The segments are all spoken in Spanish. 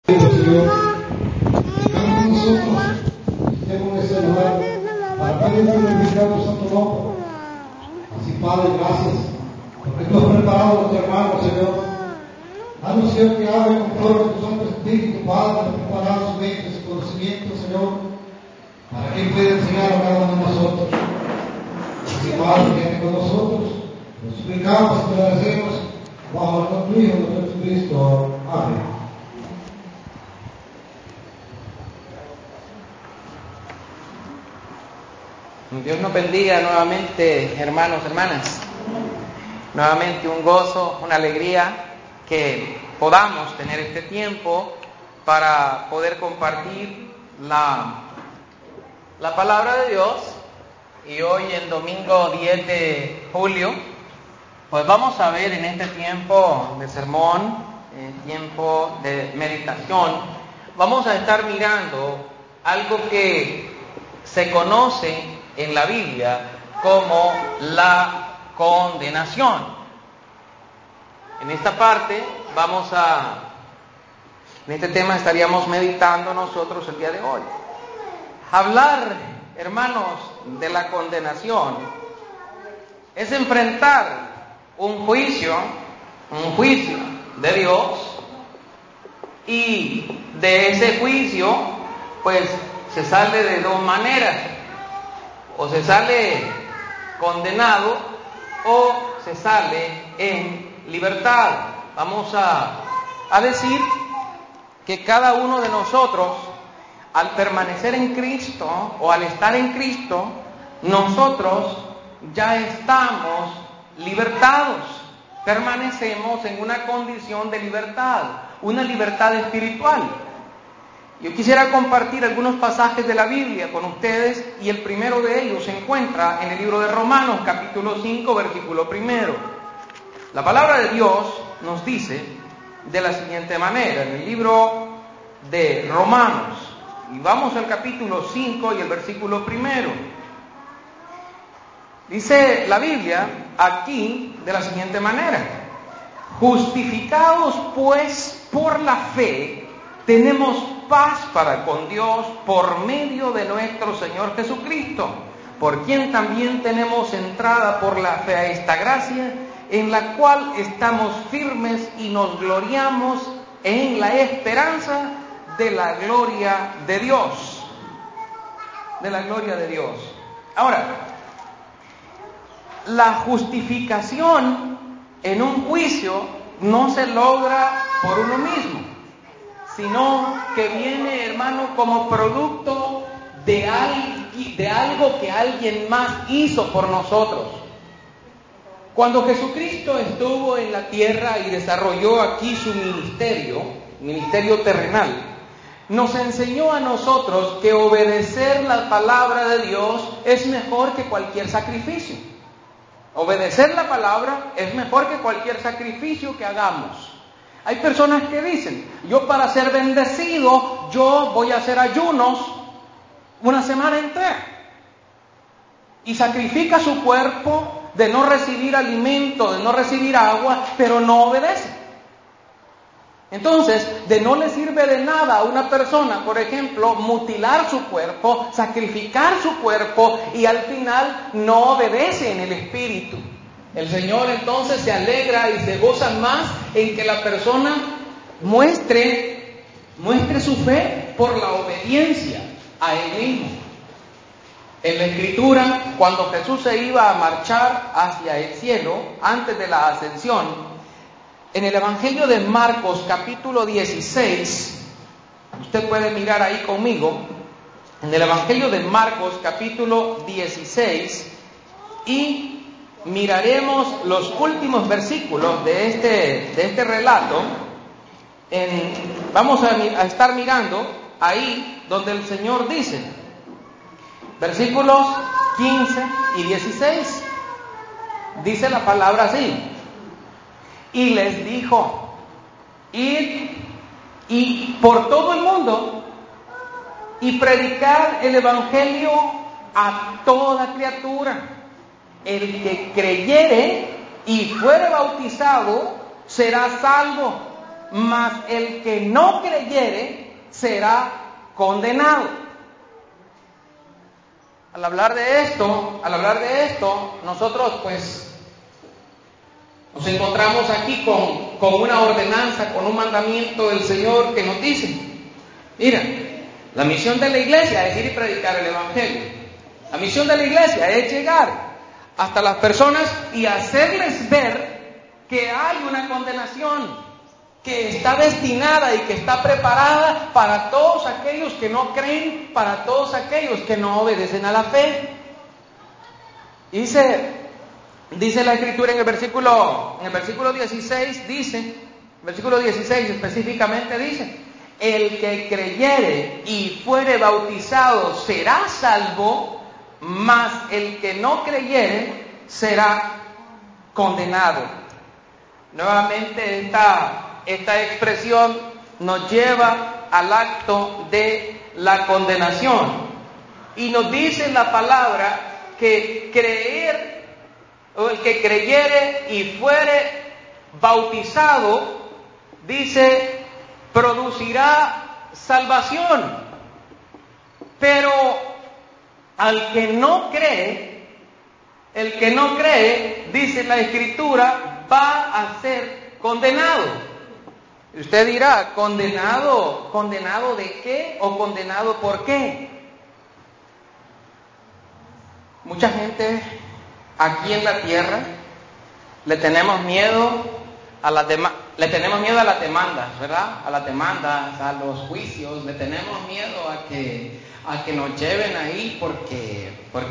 Señor, estamos nosotros, estemos en ese lugar, para poder glorificar tu santo nombre. Así, Padre, gracias, porque tú has preparado a nuestro hermano, Señor. Danos, Señor, que hable conforme a tu Santo Espíritu, Padre, preparar su mente, su conocimiento, Señor, para que pueda enseñar a cada uno de nosotros. Así, Padre, quédate con nosotros, nos suplicamos, te agradecemos, bajo el nombre de tu Hijo, nuestro Jesucristo. Amén. Dios nos bendiga nuevamente, hermanos, hermanas. Nuevamente un gozo, una alegría que podamos tener este tiempo para poder compartir la palabra de Dios. Y hoy, en domingo 10 de julio, pues vamos a ver en este tiempo de sermón, tiempo de meditación, vamos a estar mirando algo que se conoce en la Biblia como la condenación. En esta parte en este tema estaríamos meditando nosotros el día de hoy. Hablar, hermanos, de la condenación es enfrentar un juicio de Dios, y de ese juicio pues se sale de dos maneras: o se sale condenado o se sale en libertad. Vamos a decir que cada uno de nosotros, al permanecer en Cristo o al estar en Cristo, nosotros ya estamos libertados. Permanecemos en una condición de libertad, una libertad espiritual. Yo quisiera compartir algunos pasajes de la Biblia con ustedes, y el primero de ellos se encuentra en el libro de Romanos, capítulo 5, versículo 1. La palabra de Dios nos dice de la siguiente manera, en el libro de Romanos, y vamos al capítulo 5 y el versículo 1. Dice la Biblia aquí de la siguiente manera: justificados pues por la fe, tenemos paz para con Dios por medio de nuestro Señor Jesucristo, por quien también tenemos entrada por la fe a esta gracia, en la cual estamos firmes y nos gloriamos en la esperanza de la gloria de Dios. De la gloria de Dios. Ahora, la justificación en un juicio no se logra por uno mismo, sino que viene, hermano, como producto de algo que alguien más hizo por nosotros. Cuando Jesucristo estuvo en la tierra y desarrolló aquí su ministerio terrenal, nos enseñó a nosotros que obedecer la palabra de Dios es mejor que cualquier sacrificio. Obedecer la palabra es mejor que cualquier sacrificio que hagamos. Hay personas que dicen: yo, para ser bendecido, yo voy a hacer ayunos una semana entera, y sacrifica su cuerpo de no recibir alimento, de no recibir agua, pero no obedece. Entonces, de no le sirve de nada a una persona, por ejemplo, mutilar su cuerpo, sacrificar su cuerpo, y al final no obedece en el espíritu. El Señor entonces se alegra y se goza más en que la persona muestre su fe por la obediencia a Él mismo. En la Escritura, cuando Jesús se iba a marchar hacia el cielo, antes de la ascensión, en el Evangelio de Marcos, capítulo 16, usted puede mirar ahí conmigo, en el Evangelio de Marcos, capítulo 16, y miraremos los últimos versículos de este relato. Vamos a estar mirando ahí donde el Señor dice, versículos 15 y 16, dice la palabra así: y les dijo, id y por todo el mundo y predicad el evangelio a toda criatura. El que creyere y fuere bautizado será salvo, mas el que no creyere será condenado. Al hablar de esto, nosotros pues nos encontramos aquí con una ordenanza, con un mandamiento del Señor que nos dice, mira, la misión de la iglesia es ir y predicar el Evangelio. La misión de la iglesia es llegar hasta las personas y hacerles ver que hay una condenación que está destinada y que está preparada para todos aquellos que no creen, para todos aquellos que no obedecen a la fe. Dice la Escritura en el versículo 16, versículo 16 específicamente dice, el que creyere y fuere bautizado será salvo, mas el que no creyere será condenado. Nuevamente esta expresión nos lleva al acto de la condenación. Y nos dice la palabra que creer, o el que creyere y fuere bautizado, dice, producirá salvación. Pero al que no cree, el que no cree, dice la Escritura, va a ser condenado. Usted dirá, ¿condenado? ¿Condenado de qué? ¿O condenado por qué? Mucha gente aquí en la tierra le tenemos miedo a las demandas, ¿verdad? A las demandas, a los juicios, le tenemos miedo a que nos lleven ahí porque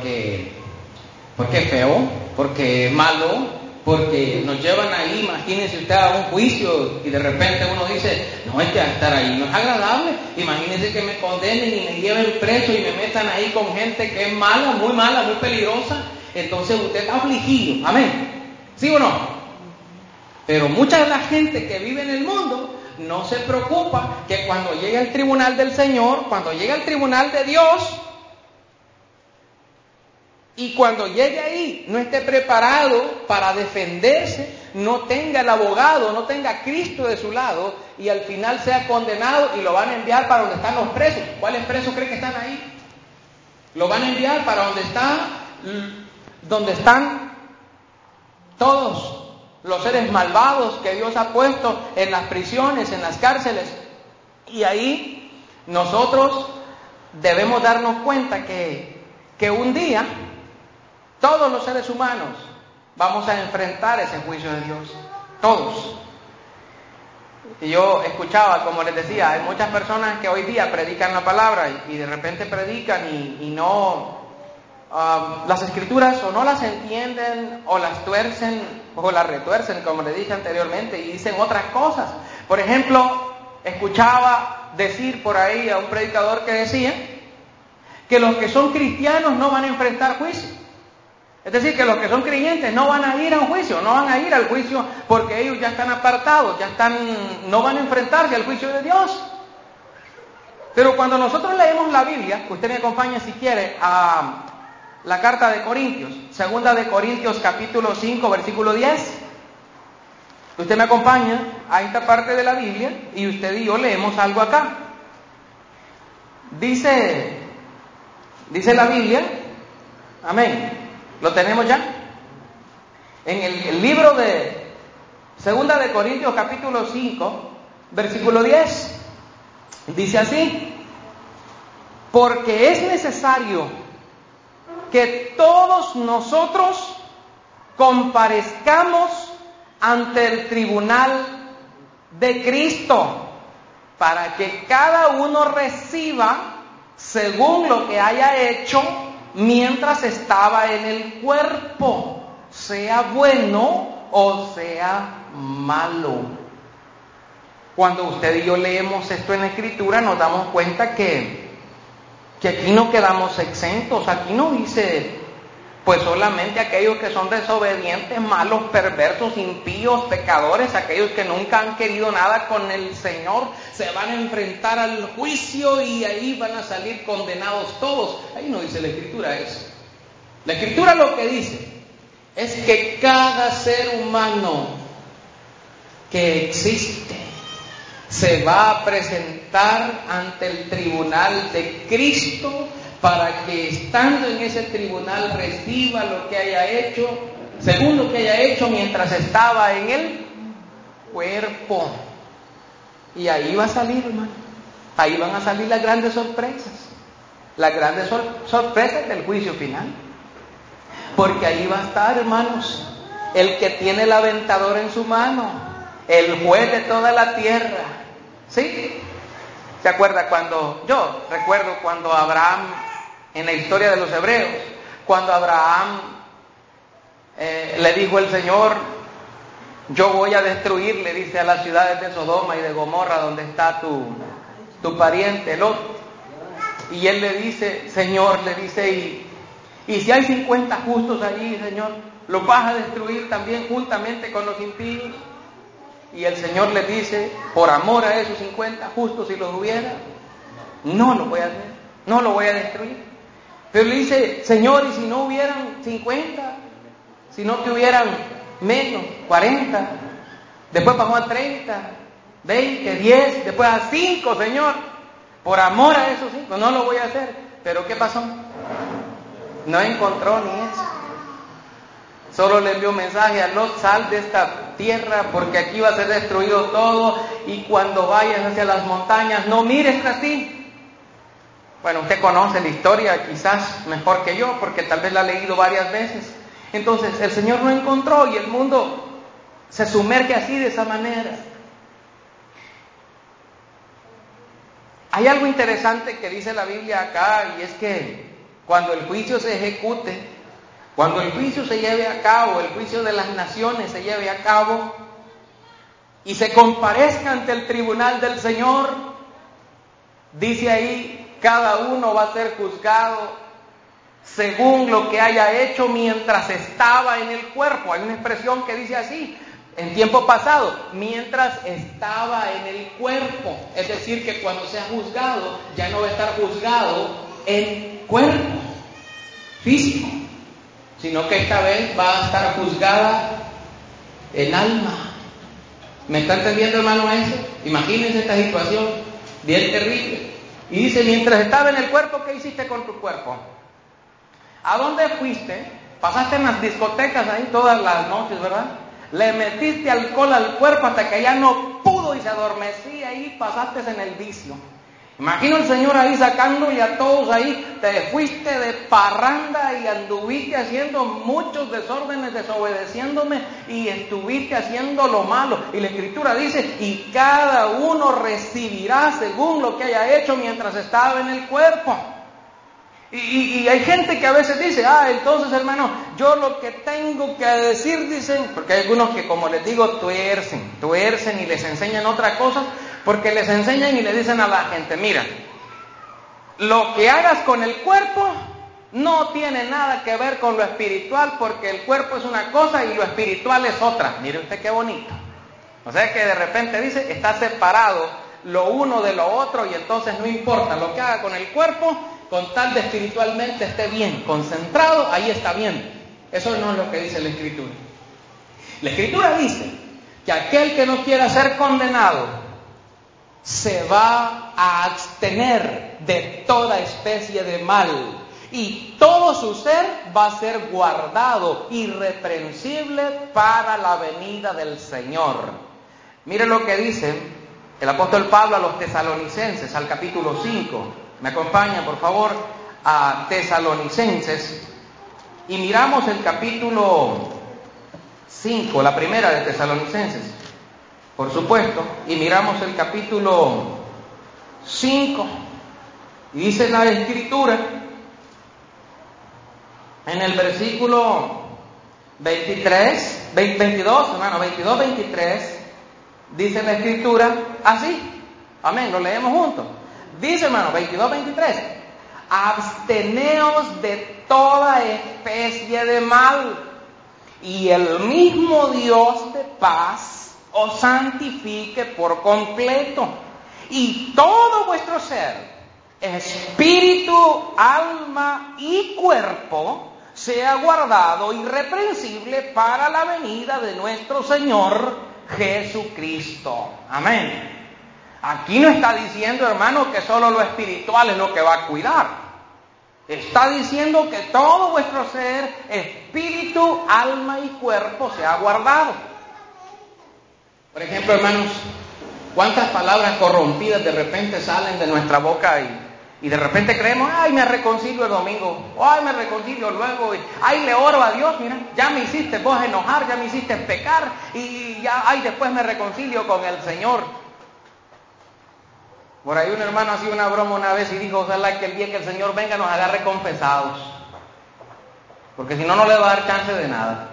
es feo, porque es malo. Porque nos llevan ahí, imagínese usted a un juicio y de repente uno dice, no, es que estar ahí no es agradable. Imagínese que me condenen y me lleven preso y me metan ahí con gente que es mala, muy peligrosa. Entonces usted está afligido, amén, ¿sí o no? Pero mucha de la gente que vive en el mundo no se preocupa que cuando llegue al tribunal del Señor, cuando llegue al tribunal de Dios, y cuando llegue ahí no esté preparado para defenderse, no tenga el abogado, no tenga a Cristo de su lado y al final sea condenado y lo van a enviar para donde están los presos. ¿Cuáles presos cree que están ahí? Lo van a enviar para donde están todos los seres malvados que Dios ha puesto en las prisiones, en las cárceles. Y ahí nosotros debemos darnos cuenta que un día todos los seres humanos vamos a enfrentar ese juicio de Dios. Todos. Y yo escuchaba, como les decía, hay muchas personas que hoy día predican la palabra y de repente predican y no, las escrituras o no las entienden o las tuercen o las retuercen, como les dije anteriormente, y dicen otras cosas. Por ejemplo, escuchaba decir por ahí a un predicador que decía que los que son cristianos no van a enfrentar juicio. Es decir, que los que son creyentes no van a ir a un juicio, no van a ir al juicio porque ellos ya están apartados, no van a enfrentarse al juicio de Dios. Pero cuando nosotros leemos la Biblia, usted me acompaña si quiere a la carta de Corintios, segunda de Corintios capítulo 5, versículo 10. Usted me acompaña a esta parte de la Biblia y usted y yo leemos algo acá. Dice la Biblia, amén. ¿Lo tenemos ya? En el libro de segunda de Corintios capítulo 5, versículo 10, dice así: porque es necesario que todos nosotros comparezcamos ante el tribunal de Cristo, para que cada uno reciba según lo que haya hecho mientras estaba en el cuerpo, sea bueno o sea malo. Cuando usted y yo leemos esto en la Escritura, nos damos cuenta que aquí no quedamos exentos. Aquí no dice, pues solamente aquellos que son desobedientes, malos, perversos, impíos, pecadores, aquellos que nunca han querido nada con el Señor, se van a enfrentar al juicio y ahí van a salir condenados todos. Ahí no dice la Escritura eso. La Escritura lo que dice es que cada ser humano que existe se va a presentar ante el tribunal de Cristo para que estando en ese tribunal reciba lo que haya hecho, según lo que haya hecho mientras estaba en el cuerpo. Y ahí va a salir, hermano. Ahí van a salir las grandes sorpresas. Las grandes sorpresas del juicio final. Porque ahí va a estar, hermanos, el que tiene el aventador en su mano, el juez de toda la tierra. ¿Sí? ¿Se acuerda yo recuerdo cuando Abraham, en la historia de los hebreos, cuando Abraham le dijo el Señor, yo voy a destruir, le dice, a las ciudades de Sodoma y de Gomorra donde está tu pariente Lot. Y él le dice, Señor, le dice, y si hay 50 justos allí, Señor, ¿los vas a destruir también juntamente con los impíos? Y el Señor le dice, por amor a esos 50 justos, si los hubiera, no lo voy a hacer, no lo voy a destruir. Pero le dice, Señor, y si no hubieran 50, si no que hubieran menos, 40, después bajó a 30, 20, 10, después a 5, Señor, por amor a esos 5, no lo voy a hacer. Pero ¿qué pasó? No encontró ni eso. Solo le envió un mensaje a Lot, sal de esta tierra porque aquí va a ser destruido todo, y cuando vayas hacia las montañas no mires tras ti. Bueno, usted conoce la historia quizás mejor que yo porque tal vez la ha leído varias veces. Entonces el Señor no encontró y el mundo se sumerge así, de esa manera. Hay algo interesante que dice la Biblia acá, y es que cuando el juicio se ejecute, cuando el juicio se lleve a cabo, el juicio de las naciones se lleve a cabo y se comparezca ante el tribunal del Señor, dice ahí, cada uno va a ser juzgado según lo que haya hecho mientras estaba en el cuerpo. Hay una expresión que dice así, en tiempo pasado, mientras estaba en el cuerpo. Es decir, que cuando sea juzgado, ya no va a estar juzgado en cuerpo físico, sino que esta vez va a estar juzgada en alma. ¿Me está entendiendo, hermano, eso? Imagínense esta situación, bien terrible. Y dice, mientras estaba en el cuerpo, ¿qué hiciste con tu cuerpo? ¿A dónde fuiste? Pasaste en las discotecas ahí todas las noches, ¿verdad? Le metiste alcohol al cuerpo hasta que ya no pudo y se adormecía y pasaste en el vicio. Imagino el Señor ahí sacándole a todos ahí, te fuiste de parranda y anduviste haciendo muchos desórdenes, desobedeciéndome, y estuviste haciendo lo malo. Y la Escritura dice, y cada uno recibirá según lo que haya hecho mientras estaba en el cuerpo. Y hay gente que a veces dice, entonces, hermano, yo lo que tengo que decir, dicen, porque hay algunos que, como les digo, tuercen y les enseñan otra cosa, porque les enseñan y le dicen a la gente, mira, lo que hagas con el cuerpo no tiene nada que ver con lo espiritual, porque el cuerpo es una cosa y lo espiritual es otra. Mire usted qué bonito. O sea que de repente dice, está separado lo uno de lo otro, y entonces no importa lo que haga con el cuerpo, con tal de espiritualmente esté bien, concentrado, ahí está bien. Eso no es lo que dice la Escritura. La Escritura dice que aquel que no quiera ser condenado se va a abstener de toda especie de mal, y todo su ser va a ser guardado irreprensible para la venida del Señor. Mire lo que dice el apóstol Pablo a los tesalonicenses, al capítulo 5. Me acompaña, por favor, a Tesalonicenses, y miramos el capítulo 5, la primera de Tesalonicenses, por supuesto, y miramos el capítulo 5, y dice la Escritura, en el versículo 22, 23, dice la Escritura así, amén, lo leemos juntos. Dice, hermano, 22, 23, absteneos de toda especie de mal, y el mismo Dios de paz os santifique por completo, y todo vuestro ser, espíritu, alma y cuerpo, sea guardado irreprensible para la venida de nuestro Señor Jesucristo. Amén. Aquí no está diciendo, hermano, que solo lo espiritual es lo que va a cuidar. Está diciendo que todo vuestro ser, espíritu, alma y cuerpo, se ha guardado. Por ejemplo, hermanos, ¿cuántas palabras corrompidas de repente salen de nuestra boca y de repente creemos, ay, me reconcilio el domingo, ay, me reconcilio luego, ay, le oro a Dios, mira, ya me hiciste vos enojar, ya me hiciste pecar y ya, ay, después me reconcilio con el Señor. Por ahí un hermano hacía una broma una vez y dijo, ojalá que el día que el Señor venga nos agarre confesados, porque si no, no le va a dar chance de nada.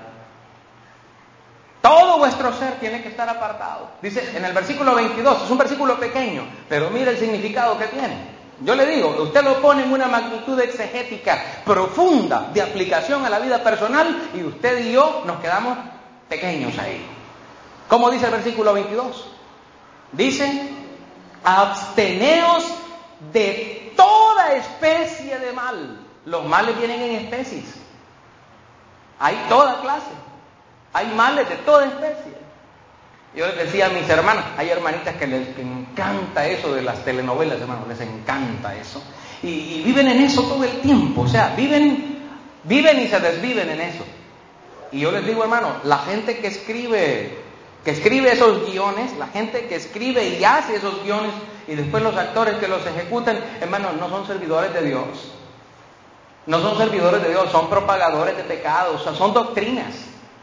Todo vuestro ser tiene que estar apartado. Dice en el versículo 22, es un versículo pequeño, pero mira el significado que tiene. Yo le digo, usted lo pone en una magnitud exegética profunda de aplicación a la vida personal y usted y yo nos quedamos pequeños ahí. ¿Cómo dice el versículo 22? Dice, absteneos de toda especie de mal. Los males vienen en especies. Hay toda clase. Hay males de toda especie. Yo les decía a mis hermanas, hay hermanitas que les encanta eso de las telenovelas, hermanos, les encanta eso. Y viven en eso todo el tiempo, o sea, viven y se desviven en eso. Y yo les digo, hermano, la gente que escribe esos guiones, la gente que escribe y hace esos guiones, y después los actores que los ejecutan, hermanos, no son servidores de Dios. No son servidores de Dios, son propagadores de pecados, o sea, son doctrinas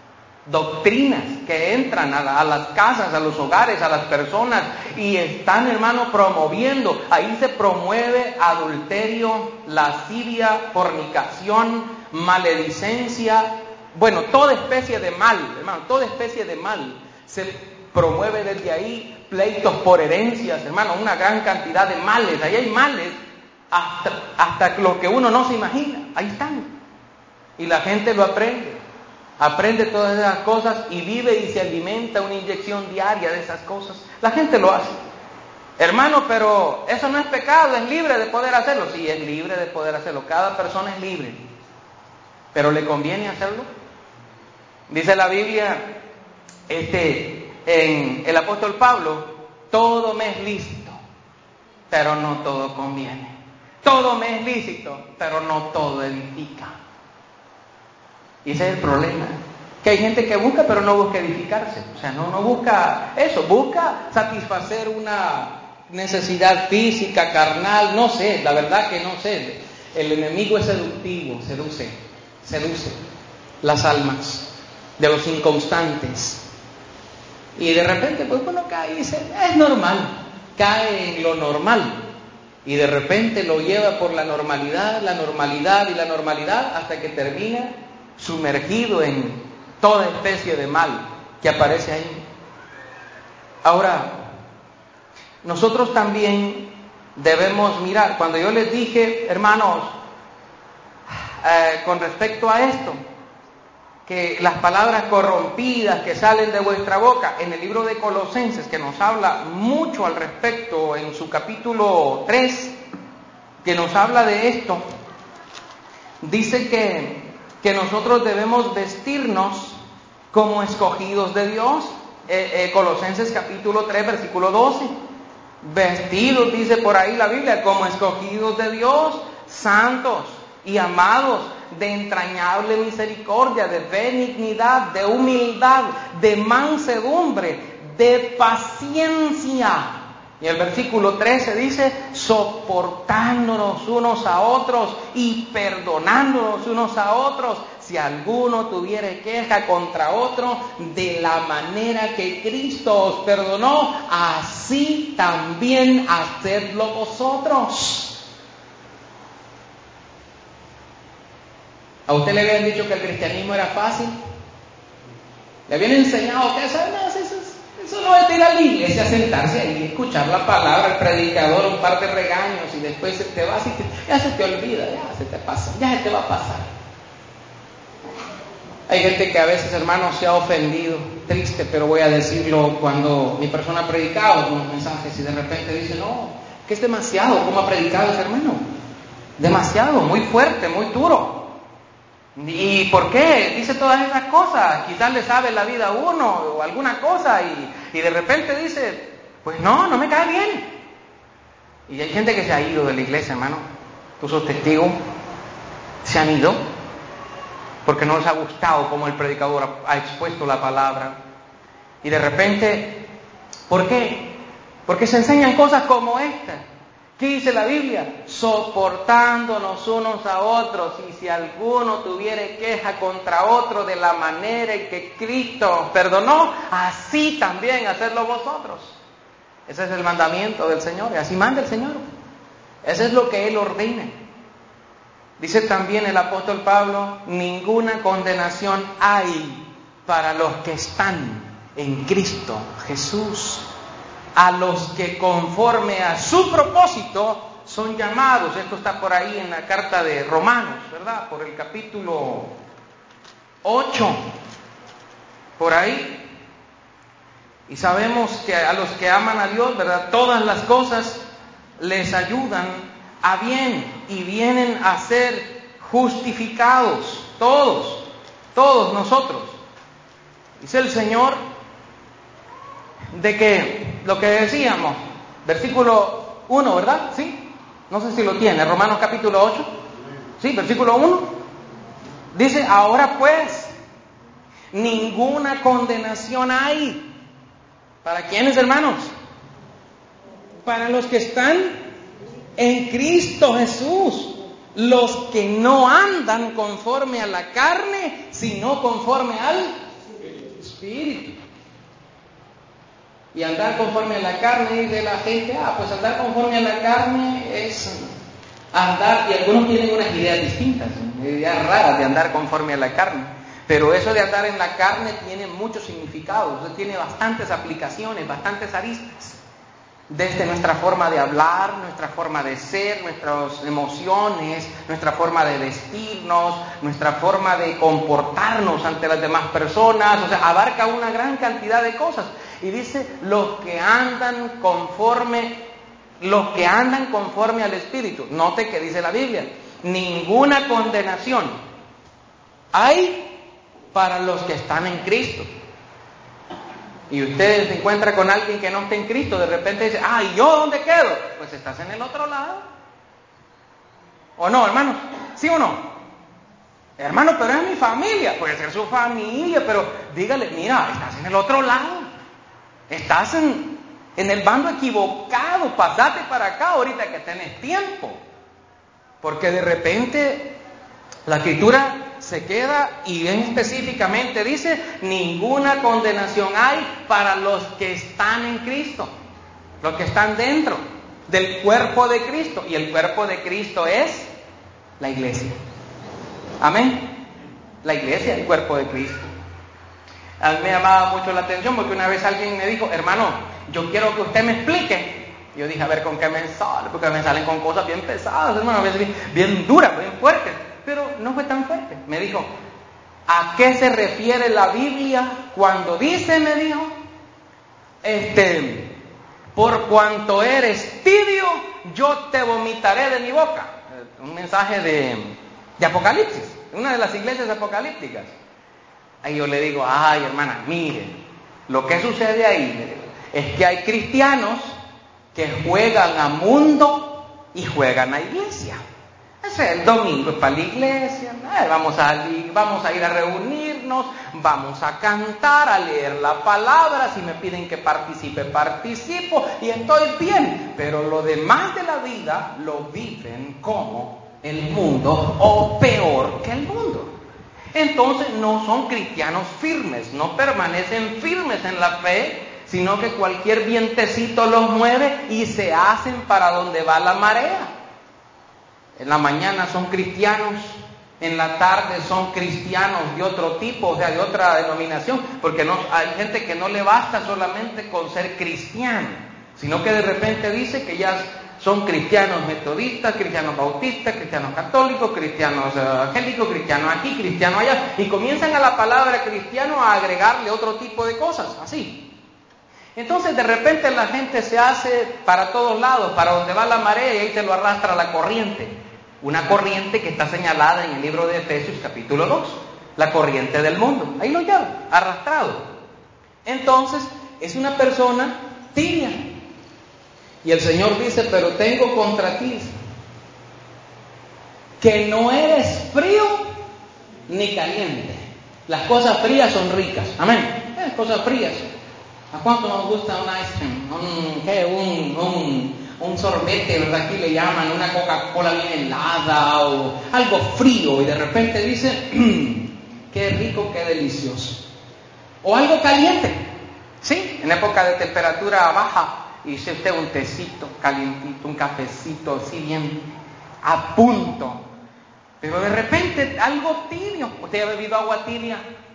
que entran a las casas, a los hogares, a las personas y están, hermano, promoviendo. Ahí se promueve adulterio, lascivia, fornicación, maledicencia, bueno, toda especie de mal, hermano, toda especie de mal se promueve desde ahí, pleitos por herencias, hermano, una gran cantidad de males. Ahí hay males hasta lo que uno no se imagina, ahí están. Y la gente lo aprende todas esas cosas y vive y se alimenta una inyección diaria de esas cosas. La gente lo hace. Hermano, pero eso no es pecado, es libre de poder hacerlo. Sí, es libre de poder hacerlo. Cada persona es libre. Pero ¿le conviene hacerlo? Dice la Biblia, en el apóstol Pablo, todo me es lícito, pero no todo conviene. Todo me es lícito, pero no todo edifica. Y ese es el problema, que hay gente que busca pero no busca edificarse, o sea, no busca eso, busca satisfacer una necesidad física, carnal, no sé, la verdad que no sé. El enemigo es seductivo, seduce las almas de los inconstantes. Y de repente pues uno cae y dice, es normal, cae en lo normal. Y de repente lo lleva por la normalidad hasta que termina sumergido en toda especie de mal que aparece ahí. Ahora, nosotros también debemos mirar, cuando yo les dije, hermanos, con respecto a esto, que las palabras corrompidas que salen de vuestra boca, en el libro de Colosenses, que nos habla mucho al respecto en su capítulo 3, que nos habla de esto, dice que nosotros debemos vestirnos como escogidos de Dios. Colosenses capítulo 3, versículo 12. Vestidos, dice por ahí la Biblia, como escogidos de Dios, santos y amados, de entrañable misericordia, de benignidad, de humildad, de mansedumbre, de paciencia. Y el versículo 13 dice, soportándonos unos a otros y perdonándonos unos a otros, si alguno tuviere queja contra otro, de la manera que Cristo os perdonó, así también hacedlo vosotros. ¿A usted le habían dicho que el cristianismo era fácil? ¿Le habían enseñado que eso no es de ir a la iglesia, sentarse ahí, escuchar la palabra, el predicador, un par de regaños y después te vas y ya se te olvida, ya se te pasa, ya se te va a pasar? Hay gente que a veces, hermano, se ha ofendido, triste, pero voy a decirlo, cuando mi persona ha predicado unos mensajes y de repente dice, no, que es demasiado, ¿cómo ha predicado ese hermano? Demasiado, muy fuerte, muy duro. ¿Y por qué dice todas esas cosas? Quizás le sabe la vida a uno o alguna cosa y de repente dice, Pues no me cae bien. Y hay gente que se ha ido de la iglesia, hermano. Tú sos testigo. Se han ido porque no les ha gustado cómo el predicador ha expuesto la palabra. Y de repente, ¿por qué? Porque se enseñan cosas como esta. ¿Qué dice la Biblia? Soportándonos unos a otros, y si alguno tuviere queja contra otro de la manera en que Cristo perdonó, así también hacedlo vosotros. Ese es el mandamiento del Señor, y así manda el Señor. Ese es lo que Él ordena. Dice también el apóstol Pablo, ninguna condenación hay para los que están en Cristo Jesús, a los que conforme a su propósito son llamados. Esto está por ahí en la carta de Romanos, ¿verdad? Por el capítulo 8, por ahí. Y sabemos que a los que aman a Dios, ¿verdad?, todas las cosas les ayudan a bien y vienen a ser justificados. Todos nosotros. Dice el Señor de que lo que decíamos, versículo 1, ¿verdad? ¿Sí? No sé si lo tiene, Romanos capítulo 8. Sí, versículo 1. Dice, ahora pues, ninguna condenación hay. ¿Para quiénes, hermanos? Para los que están en Cristo Jesús. Los que no andan conforme a la carne, sino conforme al Espíritu. Y andar conforme a la carne, dice la gente, pues andar conforme a la carne es andar, y algunos tienen unas ideas distintas, ideas raras de andar conforme a la carne. Pero eso de andar en la carne tiene muchos significados, tiene bastantes aplicaciones, bastantes aristas. Desde nuestra forma de hablar, nuestra forma de ser, nuestras emociones, nuestra forma de vestirnos, nuestra forma de comportarnos ante las demás personas, o sea, abarca una gran cantidad de cosas. Y dice, los que andan conforme al Espíritu. Note que dice la Biblia, ninguna condenación hay para los que están en Cristo. Y usted se encuentra con alguien que no está en Cristo, de repente dice, ¿y yo dónde quedo? Pues estás en el otro lado. ¿O no, hermanos? ¿Sí o no? Hermano, pero es mi familia. Puede ser su familia, pero dígale, mira, estás en el otro lado. Estás en el bando equivocado. Pasate para acá ahorita que tenés tiempo. Porque de repente la Escritura se queda y específicamente dice, ninguna condenación hay para los que están en Cristo, los que están dentro del cuerpo de Cristo, y el cuerpo de Cristo es la iglesia. Amén. La iglesia, el cuerpo de Cristo. A mí me llamaba mucho la atención porque una vez alguien me dijo, hermano, yo quiero que usted me explique. Yo dije, a ver, ¿con qué me sale? Porque me salen con cosas bien pesadas, hermano, a veces bien duras, bien fuertes. Pero no fue tan fuerte. Me dijo, ¿a qué se refiere la Biblia cuando dice, me dijo, por cuanto eres tibio, yo te vomitaré de mi boca? Un mensaje de Apocalipsis, una de las iglesias apocalípticas. Ahí yo le digo, hermana, mire, lo que sucede ahí es que hay cristianos que juegan a mundo y juegan a iglesia. El domingo es para la iglesia, vamos a ir a reunirnos, vamos a cantar, a leer la palabra, si me piden que participe, participo y estoy bien, pero lo demás de la vida lo viven como el mundo o peor que el mundo. Entonces no son cristianos firmes, no permanecen firmes en la fe, sino que cualquier vientecito los mueve y se hacen para donde va la marea. En la mañana son cristianos, en la tarde son cristianos de otro tipo, o sea, de otra denominación, porque hay gente que no le basta solamente con ser cristiano, sino que de repente dice que ya son cristianos metodistas, cristianos bautistas, cristianos católicos, cristianos evangélicos, cristianos aquí, cristianos allá, y comienzan a la palabra cristiano a agregarle otro tipo de cosas, así. Entonces de repente la gente se hace para todos lados, para donde va la marea, y ahí se lo arrastra la corriente. Una corriente que está señalada en el libro de Efesios capítulo 2, la corriente del mundo. Ahí lo lleva, arrastrado. Entonces es una persona tibia, Y el Señor dice, pero tengo contra ti que no eres frío ni caliente. Las cosas frías son ricas. Amén. Cosas frías. ¿A cuánto nos gusta un ice cream? Un sorbete, ¿verdad? Aquí le llaman una Coca-Cola bien helada o algo frío, y de repente dice, qué rico, qué delicioso. O algo caliente, ¿sí? En época de temperatura baja, y si usted un tecito calientito, un cafecito así bien a punto. Pero de repente algo tibio. ¿Usted ha bebido agua tibia?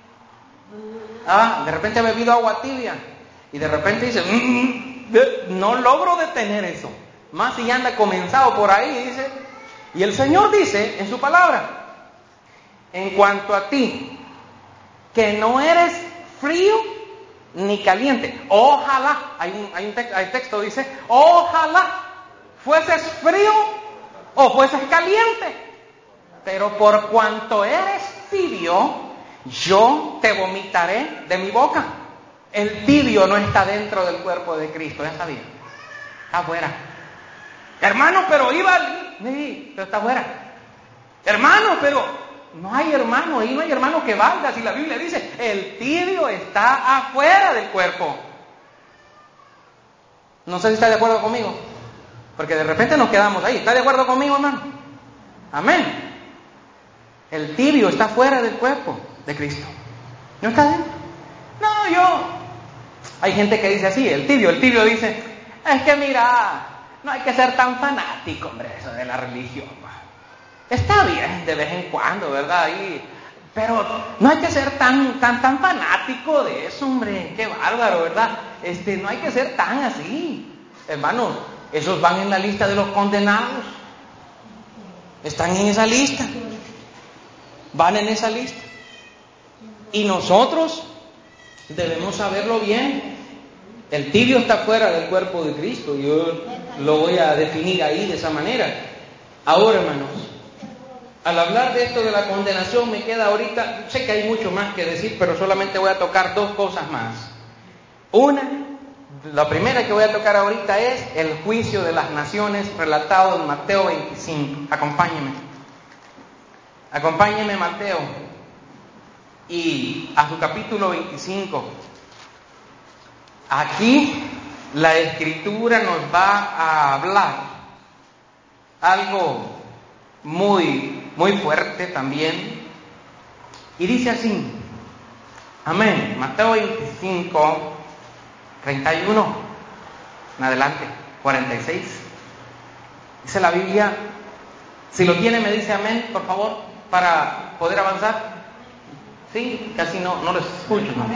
De repente ha bebido agua tibia. Y de repente dice, no logro detener eso. Más si ya anda comenzado por ahí, dice. Y el Señor dice en su palabra, en cuanto a ti, que no eres frío ni caliente. Ojalá, hay texto dice, ojalá fueses frío o fueses caliente. Pero por cuanto eres tibio, yo te vomitaré de mi boca. El tibio no está dentro del cuerpo de Cristo, ya sabía. Está afuera. Hermano, pero sí, pero está afuera. Hermano, pero no hay hermano, ahí no hay hermano que valga. Si la Biblia dice, el tibio está afuera del cuerpo. No sé si está de acuerdo conmigo, porque de repente nos quedamos ahí. ¿Está de acuerdo conmigo, hermano? Amén. El tibio está fuera del cuerpo de Cristo. ¿No está dentro? No, hay gente que dice así, el tibio dice, es que mira, no hay que ser tan fanático, hombre, eso de la religión. Está bien de vez en cuando, ¿verdad? Pero no hay que ser tan fanático de eso, hombre, qué bárbaro, ¿verdad? No hay que ser tan así. Hermanos, esos van en la lista de los condenados. Están en esa lista. Van en esa lista. Y nosotros debemos saberlo bien. El tibio está fuera del cuerpo de Cristo. Yo lo voy a definir ahí de esa manera. Ahora, hermanos, al hablar de esto de la condenación me queda ahorita, sé que hay mucho más que decir, pero solamente voy a tocar dos cosas más. La primera que voy a tocar ahorita es el juicio de las naciones relatado en Mateo 25. Acompáñeme Mateo y a su capítulo 25. Aquí la Escritura nos va a hablar algo muy fuerte también. Y dice así, amén, Mateo 25, 31, en adelante, 46. Dice la Biblia, si lo tiene me dice amén, por favor, para poder avanzar. Sí, casi no lo escucho. No,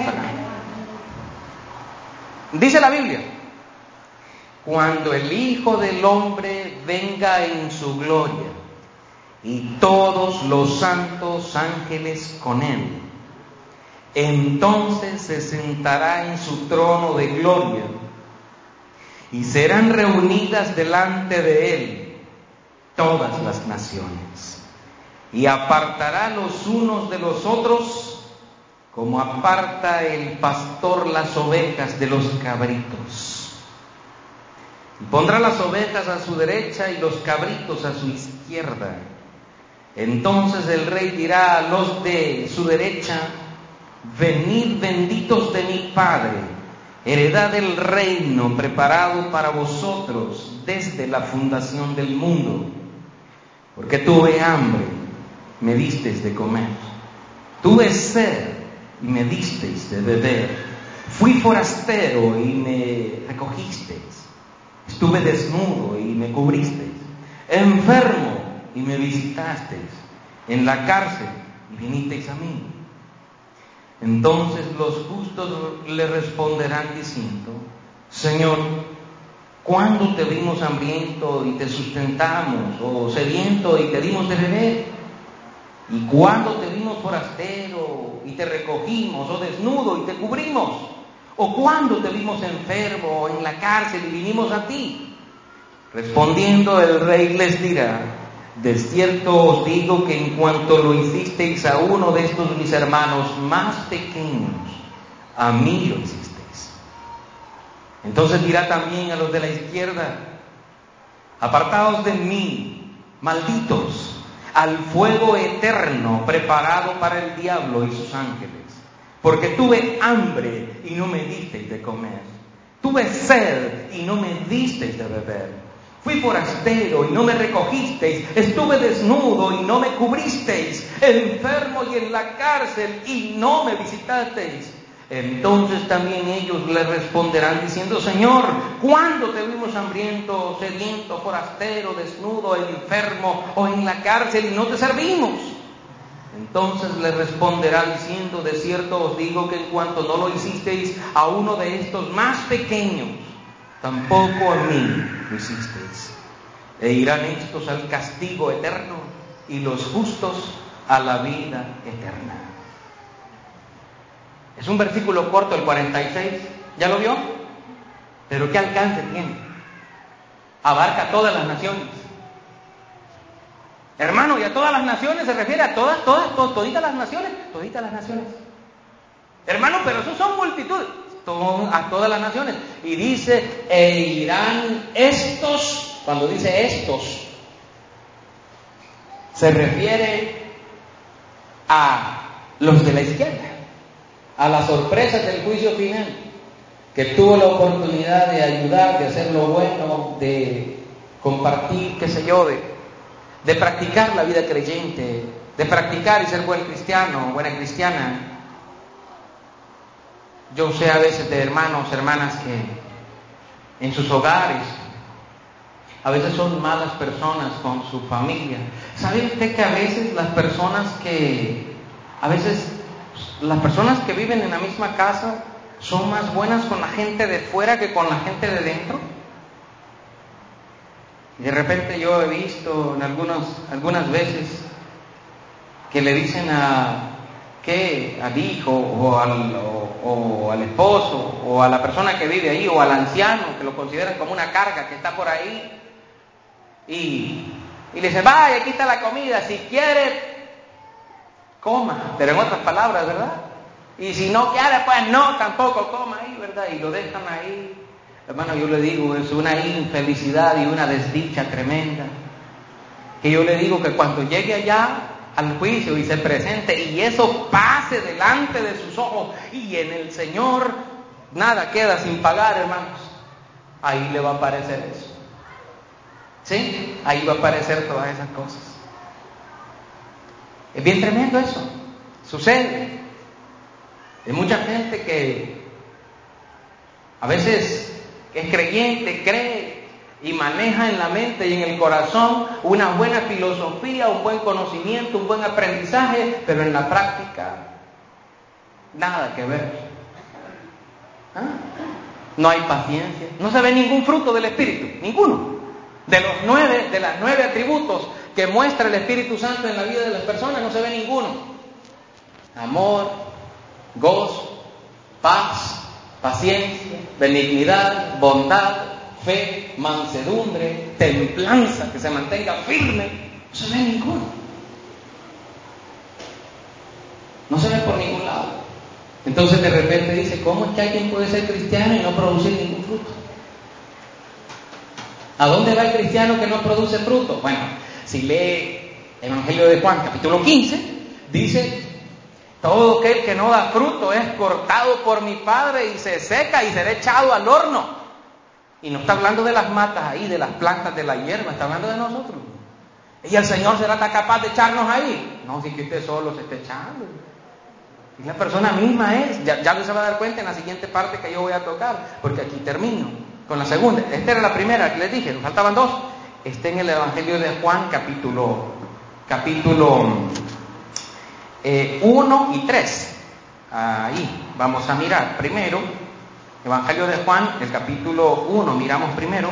dice la Biblia, cuando el Hijo del Hombre venga en su gloria y todos los santos ángeles con él, entonces se sentará en su trono de gloria y serán reunidas delante de él todas las naciones, y apartará los unos de los otros como aparta el pastor las ovejas de los cabritos. Y pondrá las ovejas a su derecha y los cabritos a su izquierda. Entonces el rey dirá a los de su derecha, venid benditos de mi Padre, heredad del reino preparado para vosotros desde la fundación del mundo. Porque tuve hambre, me disteis de comer, tuve sed y me disteis de beber, fui forastero y me recogisteis, estuve desnudo y me cubristeis, enfermo y me visitasteis, en la cárcel y vinisteis a mí. Entonces los justos le responderán diciendo, Señor, ¿cuándo te vimos hambriento y te sustentamos, o sediento y te dimos de beber? ¿Y cuándo te vimos forastero y te recogimos, o desnudo y te cubrimos? ¿O cuándo te vimos enfermo o en la cárcel y vinimos a ti? Respondiendo el rey les dirá, de cierto os digo que en cuanto lo hicisteis a uno de estos mis hermanos más pequeños, a mí lo hicisteis. Entonces dirá también a los de la izquierda: apartaos de mí, malditos, al fuego eterno preparado para el diablo y sus ángeles. Porque tuve hambre y no me disteis de comer, tuve sed y no me disteis de beber. Fui forastero y no me recogisteis, estuve desnudo y no me cubristeis, enfermo y en la cárcel y no me visitasteis. Entonces también ellos le responderán diciendo: Señor, ¿cuándo te vimos hambriento, sediento, forastero, desnudo, enfermo o en la cárcel y no te servimos? Entonces le responderá diciendo: de cierto os digo que en cuanto no lo hicisteis a uno de estos más pequeños, tampoco a mí lo hicisteis. E irán estos al castigo eterno y los justos a la vida eterna. Es un versículo corto, el 46. ¿Ya lo vio? Pero ¿qué alcance tiene? Abarca todas las naciones. Hermano, y a todas las naciones se refiere a toditas las naciones. Toditas las naciones. Hermano, pero esos son multitudes. A todas las naciones. Y dice: e irán estos. Cuando dice estos, se refiere a los de la izquierda, a las sorpresas del juicio final, que tuvo la oportunidad de ayudar, de hacer lo bueno, de compartir, qué sé yo, de practicar la vida creyente, de practicar y ser buen cristiano, buena cristiana. Yo sé a veces de hermanos, hermanas que en sus hogares a veces son malas personas con su familia. ¿Sabe usted que a veces las personas que viven en la misma casa son más buenas con la gente de fuera que con la gente de dentro? Y de repente yo he visto en algunas veces que le dicen al hijo o al esposo o a la persona que vive ahí o al anciano, que lo consideran como una carga que está por ahí, y le dicen: vaya, aquí está la comida, si quiere coma, pero en otras palabras, ¿verdad? Y si no quiere, pues no, tampoco coma ahí, ¿verdad? Y lo dejan ahí. Hermano, yo le digo, es una infelicidad y una desdicha tremenda, que yo le digo que cuando llegue allá al juicio y se presente y eso pase delante de sus ojos y en el Señor nada queda sin pagar, hermanos, ahí le va a aparecer eso. ¿Sí? Ahí va a aparecer todas esas cosas. Es bien tremendo eso. Sucede. Hay mucha gente que a veces es creyente, cree y maneja en la mente y en el corazón una buena filosofía, un buen conocimiento, un buen aprendizaje, pero en la práctica nada que ver. ¿Ah? No hay paciencia, no se ve ningún fruto del Espíritu, ninguno. De las 9 atributos que muestra el Espíritu Santo en la vida de las personas, no se ve ninguno. Amor, gozo, paz, paciencia, benignidad, bondad, fe, mansedumbre, templanza, que se mantenga firme. No se ve ninguno. No se ve por ningún lado. Entonces de repente dice: ¿cómo es que alguien puede ser cristiano y no producir ningún fruto? ¿A dónde va el cristiano que no produce fruto? Bueno, si lee el Evangelio de Juan, capítulo 15, dice: todo aquel que no da fruto es cortado por mi Padre y se seca y será echado al horno. Y no está hablando de las matas ahí, de las plantas, de la hierba, está hablando de nosotros. ¿Y el Señor será tan capaz de echarnos ahí? No, si que usted solo se está echando. Y la persona misma es, ya se va a dar cuenta en la siguiente parte que yo voy a tocar, porque aquí termino con la segunda. Esta era la primera que les dije, nos faltaban 2. Está en el Evangelio de Juan, capítulo 1 y 3. Ahí vamos a mirar primero Evangelio de Juan, el capítulo 1, miramos primero.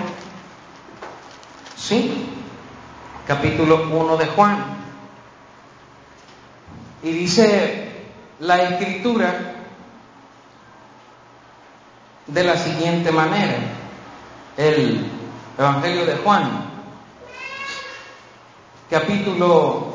Sí, capítulo 1 de Juan. Y dice la Escritura de la siguiente manera. El Evangelio de Juan, capítulo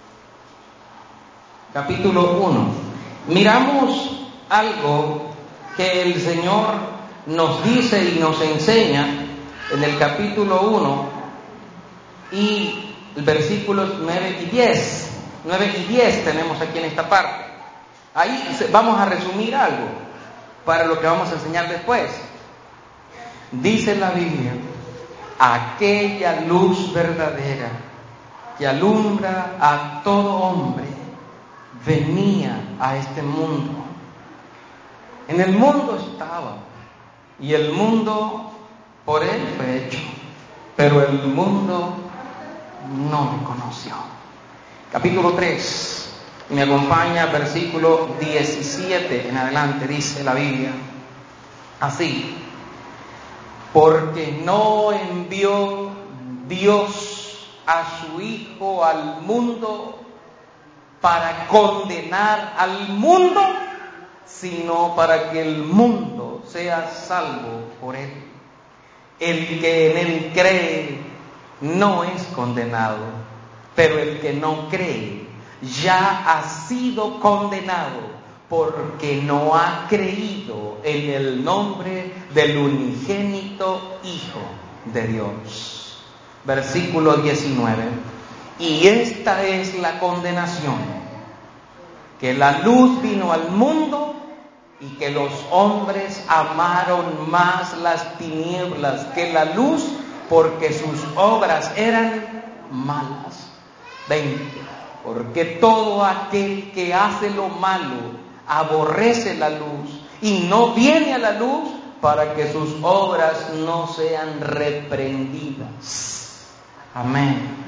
1. Miramos algo que el Señor nos dice y nos enseña en el capítulo 1 y versículos 9 y 10. 9 y 10 tenemos aquí en esta parte. Ahí vamos a resumir algo para lo que vamos a enseñar después. Dice la Biblia: aquella luz verdadera que alumbra a todo hombre venía a este mundo. En el mundo estaba, y el mundo por él fue hecho, pero el mundo no le conoció. Capítulo 3, me acompaña versículo 17 en adelante, dice la Biblia así: porque no envió Dios a su Hijo al mundo para condenar al mundo, sino para que el mundo sea salvo por él. El que en él cree no es condenado, pero el que no cree ya ha sido condenado, porque no ha creído en el nombre del unigénito Hijo de Dios. Versículo 19: y esta es la condenación, que la luz vino al mundo y que los hombres amaron más las tinieblas que la luz, porque sus obras eran malas. 20: porque todo aquel que hace lo malo aborrece la luz y no viene a la luz, para que sus obras no sean reprendidas. Amén.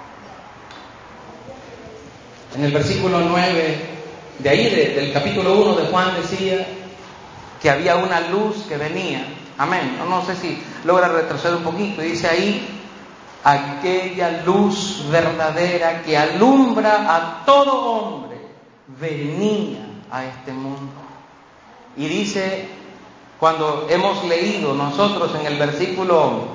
En el versículo 9 de ahí, del capítulo 1 de Juan, decía que había una luz que venía. Amén. No sé si logra retroceder un poquito. Dice ahí: aquella luz verdadera que alumbra a todo hombre venía a este mundo. Y dice, cuando hemos leído nosotros en el versículo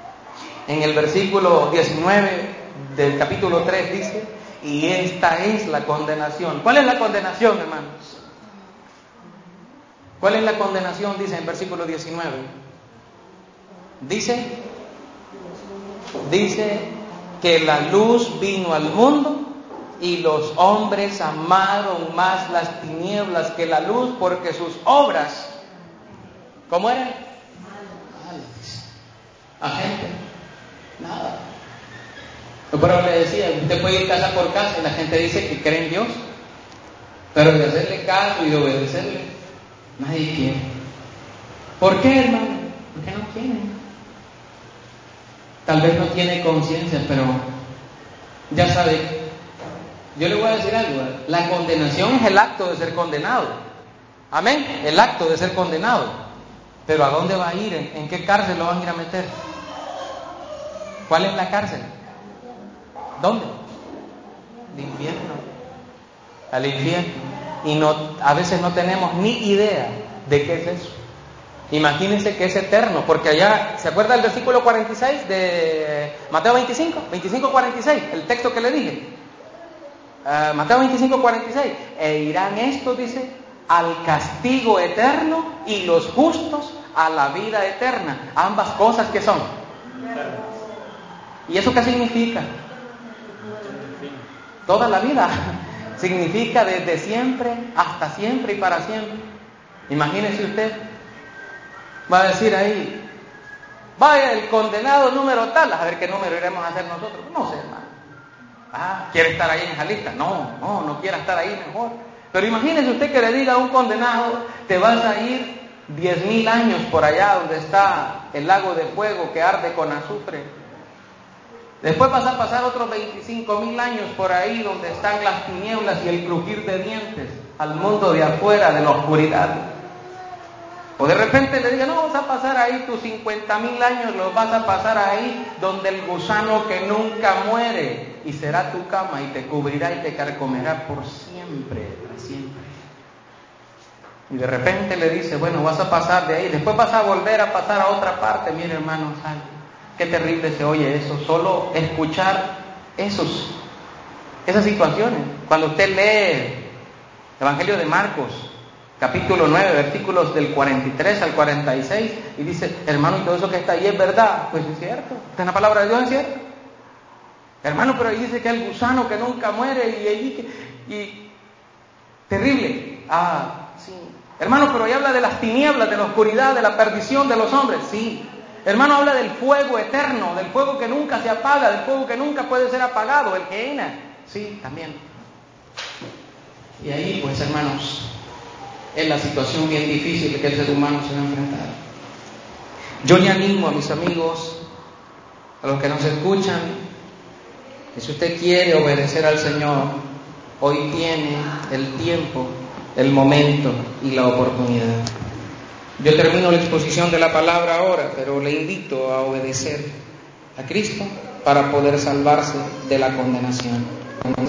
19 del capítulo 3, dice: y esta es la condenación. ¿Cuál es la condenación, hermanos? ¿Cuál es la condenación? Dice en versículo 19. Dice que la luz vino al mundo y los hombres amaron más las tinieblas que la luz, porque sus obras, ¿cómo eran? Malas. A gente, nada. Pero le decía, usted puede ir casa por casa y la gente dice que cree en Dios, pero de hacerle caso y de obedecerle, nadie quiere. ¿Por qué, hermano? Porque no quieren. Tal vez no tiene conciencia, pero ya sabe. Yo le voy a decir algo: la condenación es el acto de ser condenado. Amén, el acto de ser condenado. Pero ¿a dónde va a ir? ¿En qué cárcel lo van a ir a meter? ¿Cuál es la cárcel? ¿Dónde? El infierno. Al infierno. Y a veces no tenemos ni idea de qué es eso. Imagínense que es eterno, porque allá, ¿se acuerda el versículo 46 de Mateo 25:46, el texto que le dije? Mateo 25:46. E irán estos, dice, al castigo eterno, y los justos a la vida eterna. Ambas cosas, ¿qué son? ¿Y eso qué significa? Toda la vida. Significa desde siempre hasta siempre y para siempre. Imagínese usted, va a decir ahí: vaya el condenado número tal. A ver qué número iremos a hacer nosotros. No sé, hermano. ¿Quiere estar ahí en esa lista? No quiera estar ahí, mejor. Pero imagínese usted que le diga a un condenado: te vas a ir 10,000 años por allá donde está el lago de fuego que arde con azufre. Después vas a pasar otros 25,000 años por ahí donde están las tinieblas y el crujir de dientes, al mundo de afuera, de la oscuridad. O de repente le diga: no, vas a pasar ahí tus 50,000 años, los vas a pasar ahí donde el gusano que nunca muere, y será tu cama y te cubrirá y te carcomerá por siempre, para siempre. Y de repente le dice: bueno, vas a pasar de ahí, después vas a volver a pasar a otra parte. Mire, hermanos, qué terrible se oye eso, solo escuchar esas situaciones. Cuando usted lee el Evangelio de Marcos, capítulo 9, versículos del 43 al 46, y dice, hermano, y todo eso que está ahí es verdad. Pues es cierto, está en la palabra de Dios, es cierto. Hermano, pero ahí dice que el gusano que nunca muere y terrible. Ah, sí. Hermano, pero ahí habla de las tinieblas, de la oscuridad, de la perdición de los hombres. Sí. Hermano, habla del fuego eterno, del fuego que nunca se apaga, del fuego que nunca puede ser apagado, el Gehenna. Sí, también. Y ahí, pues, hermanos, es la situación bien difícil que el ser humano se va a enfrentar. Yo le animo a mis amigos, a los que nos escuchan, que si usted quiere obedecer al Señor, hoy tiene el tiempo, el momento y la oportunidad. Yo termino la exposición de la palabra ahora, pero le invito a obedecer a Cristo para poder salvarse de la condenación.